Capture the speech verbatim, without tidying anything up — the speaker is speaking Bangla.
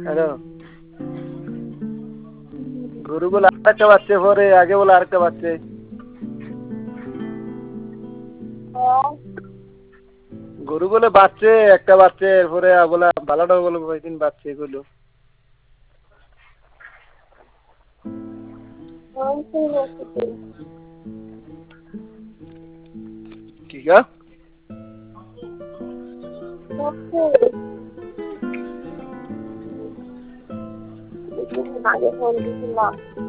হ্যালো গরু বলে আরেকটা বাচ্চা পরে আগে বলে আরেকটা বাচ্চা গরু বলে বাচ্চে একটা বাচ্চা এরপরে বলে ভালোটা বলে কয়েকদিন বাচ্চা এগুলো কি গা আগে ফোন দিছিলাম